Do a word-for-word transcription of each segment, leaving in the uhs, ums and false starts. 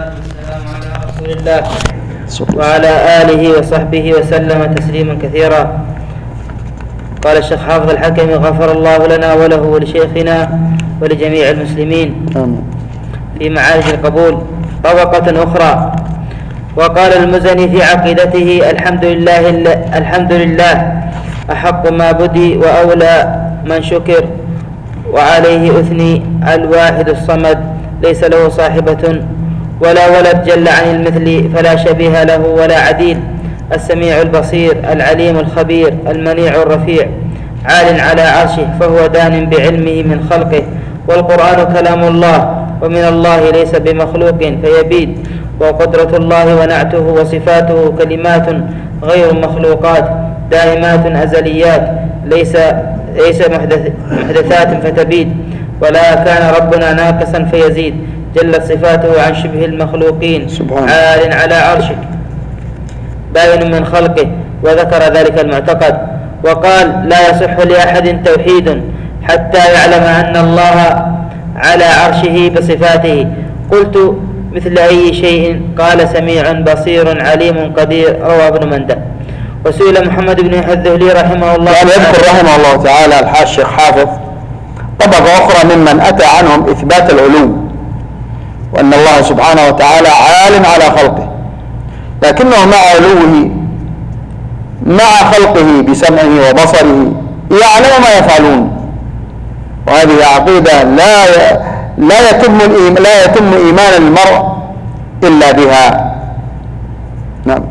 والصلاة والسلام على رسول الله وعلى آله وصحبه وسلم تسليما كثيرا. قال الشيخ حافظ الحكمي غفر الله لنا وله ولشيخنا ولجميع المسلمين في معارج القبول. طبقة أخرى. وقال المزني في عقيدته الحمد لله الحمد لله أحق ما بدي وأولى من شكر، وعليه أثني الواحد الصمد ليس له صاحبة ولا ولد جل عن المثل فلا شبيه له ولا عديل، السميع البصير العليم الخبير المنيع الرفيع عال على عرشه فهو دان بعلمه من خلقه، والقرآن كلام الله ومن الله ليس بمخلوق فيبيد، وقدرة الله ونعته وصفاته كلمات غير مخلوقات دائمات أزليات ليس ليس محدثات فتبيد، ولا كان ربنا ناقصا فيزيد جلت صفاته عن شبه المخلوقين عال على عرشه باين من خلقه، وذكر ذلك المعتقد. وقال لا يصح لأحد توحيد حتى يعلم أن الله على عرشه بصفاته. قلت مثل أي شيء؟ قال سميع بصير عليم قدير، رواه ابن مندة. وسئل محمد بن يحيى الذهلي رحمه الله يعني يذكر رحمه الله تعالى الشيخ حافظ طبقة أخرى ممن أتى عنهم إثبات العلو، وأن الله سبحانه وتعالى عال على خلقه، لكنه مع علوه مع خلقه بسمعه وبصره يعلم ما يفعلون، وهذه عقيدة لا لا يتم لا يتم إيمان المرء إلا بها. نعم.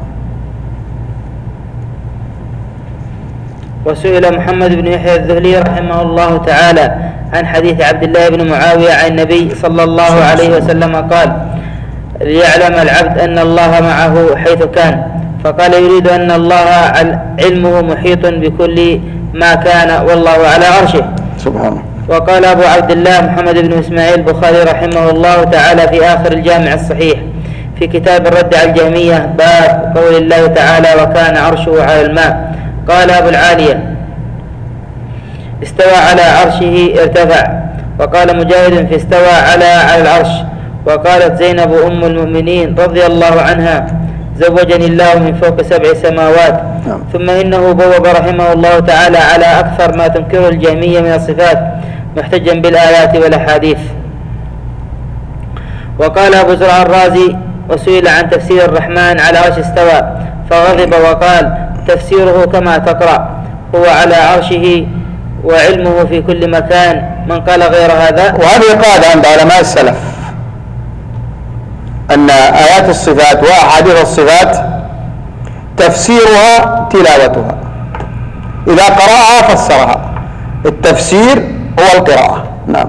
وسئل محمد بن يحيى الذهلي رحمه الله تعالى عن حديث عبد الله بن معاوية عن النبي صلى الله عليه وسلم قال ليعلم العبد أن الله معه حيث كان، فقال يريد أن الله علمه محيط بكل ما كان والله على عرشه سبحانه. وقال أبو عبد الله محمد بن إسماعيل البخاري رحمه الله تعالى في آخر الجامع الصحيح في كتاب الرد على الجهمية باب قول الله تعالى وكان عرشه على الماء، قال أبو العالية استوى على عرشه ارتفع، وقال مجاهد في استوى على على العرش. وقالت زينب أم المؤمنين رضي الله عنها زوجني الله من فوق سبع سماوات. ثم إنه بوب رحمه الله تعالى على أكثر ما تنكره الجهمية من الصفات محتجا بالآيات والأحاديث. وقال أبو زرع الرازي وسئل عن تفسير الرحمن على عرش استوى فغضب وقال تفسيره كما تقرأ هو على عرشه وعلمه في كل مكان، من قال غير هذا. وهذه قاعدة عند علماء السلف أن آيات الصفات وأحاديث الصفات تفسيرها تلاوتها، إذا قرأها فسرها، التفسير هو القراءة. نعم.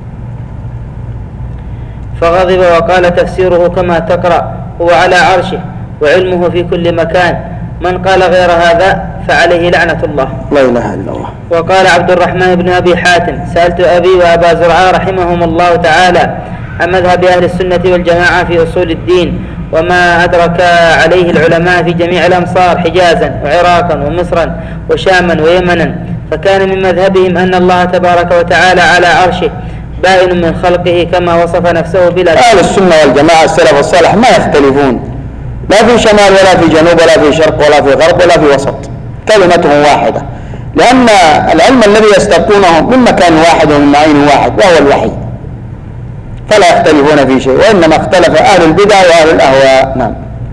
فغضب وقال تفسيره كما تقرأ هو على عرشه وعلمه في كل مكان، من قال غير هذا فعليه لعنة الله. لا إله إلا الله. وقال عبد الرحمن بن أبي حاتم سألت أبي وأبا زرعة رحمهم الله تعالى عن مذهب أهل السنة والجماعة في أصول الدين وما أدرك عليه العلماء في جميع الأمصار حجازا وعراقا ومصرا وشاما ويمنا، فكان من مذهبهم أن الله تبارك وتعالى على عرشه بائن من خلقه كما وصف نفسه بلا. أهل السنة والجماعة السلف الصالح ما يختلفون لا في شمال ولا في جنوب ولا في شرق ولا في غرب ولا في وسط، كلمتهم واحدة، لأن العلم الذي يستقونه من مكان واحد ومن عين واحد وهو الوحي، فلا يختلفون في شيء، وإنما اختلف أهل البدع وأهل الأهواء. نعم.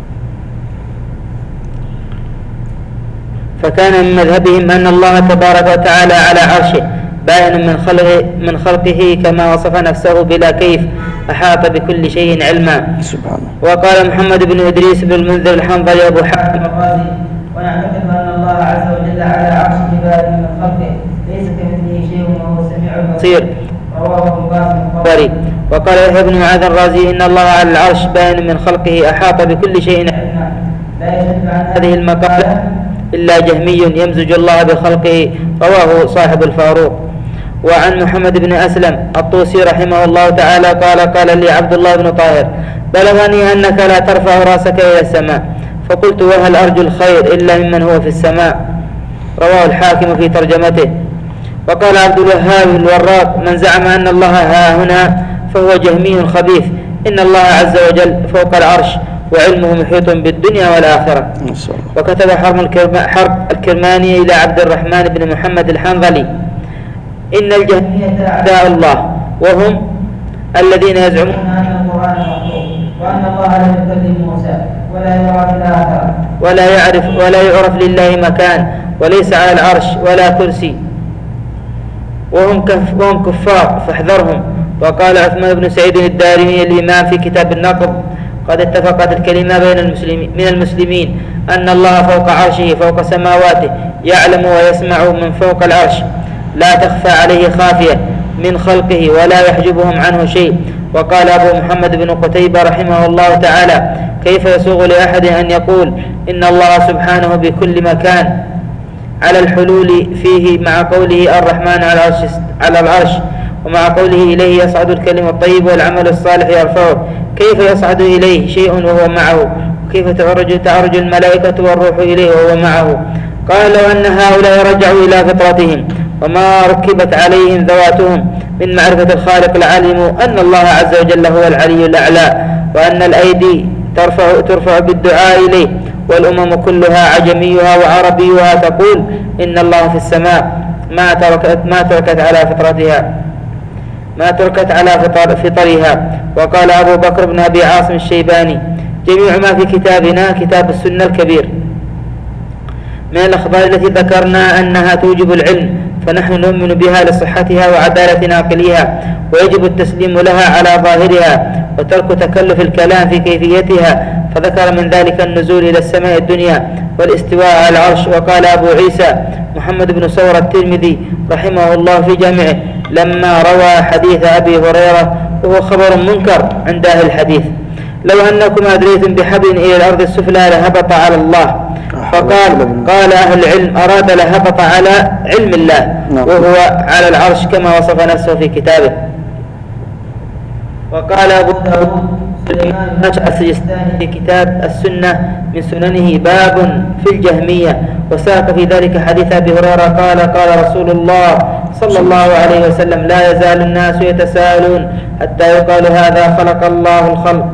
فكان من مذهبهم أن الله تبارك وتعالى على عرشه بائن من خلقه, من خلقه كما وصف نفسه بلا كيف أحاط بكل شيء علما سبحانه. وقال محمد بن إدريس بن المنذر الحنظلي أبو حاتم الرازي ونعتقد أن الله عز وجل على عرشه بائن من خلقه ليس كمثله شيء وهو السميع البصير، رواه ابن قاسم الطبري. وقال يحيى بن معاذ الرازي إن الله على العرش بائن من خلقه أحاط بكل شيء علما، لا يشد عن هذه المقالة إلا جهمي يمزج الله بخلقه، رواه صاحب الفاروق. وعن محمد بن أسلم الطوسي رحمه الله تعالى قال قال لي عبد الله بن طاهر بلغني أنك لا ترفع رأسك إلى السماء، فقلت وهل أرجو الخير إلا ممن هو في السماء، رواه الحاكم في ترجمته. وقال عبد الوهاب الوراق من زعم أن الله ها هنا فهو جهمي خبيث إن الله عز وجل فوق العرش وعلمه محيط بالدنيا والآخرة. وكتب حرب الكرماني إلى عبد الرحمن بن محمد الحنظلي: إن الجهمية أعداء الله، وهم الذين يزعمون أن القرآن مخلوق وأن الله لم يكلم موسى ولا يرى في الآخرة ولا يعرف ولا يعرف لله مكان وليس على العرش ولا كرسي، وهم وهم كفار فاحذرهم. وقال عثمان بن سعيد الدارمي الإمام في كتاب النقض: قد اتفقت الكلمة بين المسلمين من المسلمين أن الله فوق عرشه فوق سماواته، يعلم ويسمع من فوق العرش، لا تخفى عليه خافية من خلقه ولا يحجبهم عنه شيء. وقال أبو محمد بن قتيبة رحمه الله تعالى: كيف يسوغ لأحد أن يقول إن الله سبحانه بكل مكان على الحلول فيه، مع قوله الرحمن على العرش، ومع قوله إليه يصعد الكلم الطيب والعمل الصالح يرفعه؟ كيف يصعد إليه شيء وهو معه؟ وكيف تعرج, تعرج الملائكة والروح إليه وهو معه؟ قال: لو أن هؤلاء رجعوا إلى فطرتهم وما ركبت عليهم ذواتهم من معرفة الخالق لعلموا أن الله عز وجل هو العلي الأعلى، وأن الأيدي ترفع, ترفع بالدعاء إليه، والأمم كلها عجميها وعربيها تقول إن الله في السماء، ما تركت, ما تركت على فطرتها ما تركت على فطر فطرها. وقال أبو بكر بن أبي عاصم الشيباني: جميع ما في كتابنا كتاب السنة الكبير من الأخبار التي ذكرنا أنها توجب العلم، فنحن نؤمن بها لصحتها وعدالة ناقليها، ويجب التسليم لها على ظاهرها وترك تكلف الكلام في كيفيتها. فذكر من ذلك النزول إلى السماء الدنيا والاستواء على العرش. وقال أبو عيسى محمد بن سور الترمذي رحمه الله في جامعه لما روى حديث أبي هريرة، وهو خبر منكر عند أهل الحديث: لو أنكم أدريتم بحبل إلى الأرض السفلى لهبط على الله. فقال قال أهل العلم أراد لهبط على علم الله، وهو على العرش كما وصف نفسه في كتابه. وقال أبو داود سليمان الأشعث السجستاني في كتاب السنة من سننه: باب في الجهمية، وساق في ذلك حديث أبي هريرة قال: قال رسول الله صلى الله عليه وسلم: لا يزال الناس يتساءلون حتى يقال هذا خلق الله الخلق،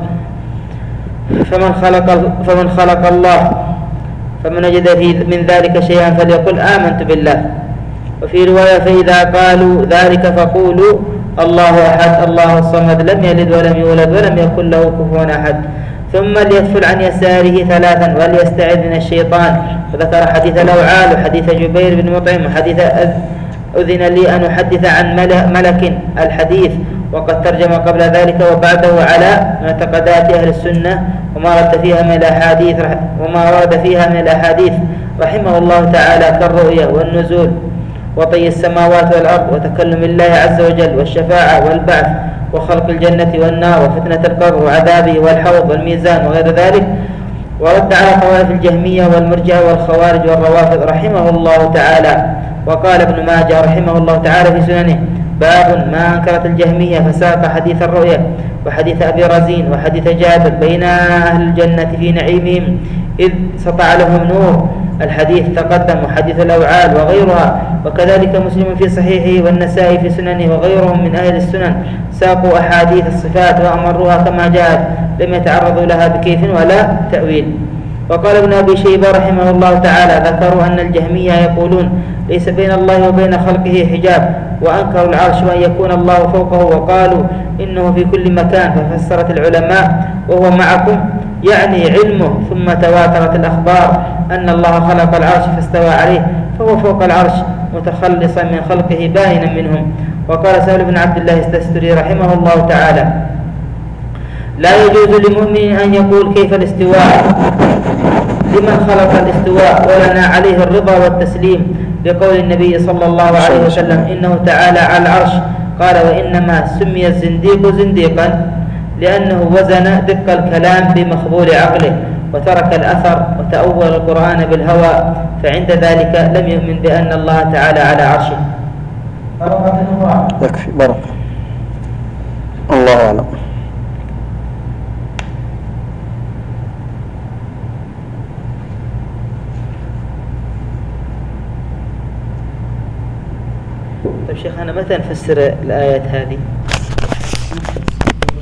فمن خلق فمن خلق الله، فمن وجد من ذلك شيئا فليقل آمنت بالله. وفي رواية: فإذا قالوا ذلك فقولوا الله أحد الله الصمد لم يلد ولم يولد ولم يكن له كفوا أحد، ثم ليدفل عن يساره ثلاثا وليستعذ من الشيطان. وذكر حديث الأوعال وحديث جبير بن مطعم وحديث أذن لي أن أحدث عن ملك الحديث، وقد ترجم قبل ذلك وبعده على معتقدات أهل السنة وما ورد فيها من الأحاديث وما ورد فيها من الأحاديث رحمه الله تعالى، كالرؤيا والنزول وطي السماوات والأرض وتكلم الله عز وجل والشفاعة والبعث وخلق الجنة والنار وفتنة القبر وعذابه والحوض والميزان وغير ذلك. ورد على طوائف الجهمية والمرجئة والخوارج والروافض رحمه الله تعالى. وقال ابن ماجه رحمه الله تعالى في سننه: باب ما أنكرت الجهمية، فساق حديث الرؤيا وحديث أبي رزين وحديث جابر بين أهل الجنة في نعيمهم إذ سطع لهم نور، الحديث تقدم، وحديث الأوعال وغيرها. وكذلك مسلم في صحيحه والنسائي في سننه وغيرهم من أهل السنن ساقوا أحاديث الصفات وأمروها كما جاءت، لم يتعرضوا لها بكيف ولا تأويل. وقال ابن أبي شيبة رحمه الله تعالى: ذكروا أن الجهمية يقولون ليس بين الله وبين خلقه حجاب، وأنكروا العرش وأن يكون الله فوقه، وقالوا إنه في كل مكان. ففسرت العلماء: وهو معكم يعني علمه. ثم تواترت الأخبار أن الله خلق العرش فاستوى عليه، فهو فوق العرش متخلصا من خلقه باينا منهم. وقال سهل بن عبد الله الدستوري رحمه الله تعالى: لا يجوز لمؤمن أن يقول كيف الاستواء لمن خلق الاستواء ولنا عليه الرضا والتسليم، لقول النبي صلى الله عليه وسلم: إنه تعالى على العرش. قال: وإنما سمي الزنديق زنديقا لأنه وزن دق الكلام بمخبول عقله، وترك الأثر وتأول القرآن بالهوى، فعند ذلك لم يؤمن بأن الله تعالى على عرشه. يكفي بركة. الله أعلم. طيب شيخ، أنا متى نفسر الآيات هذه؟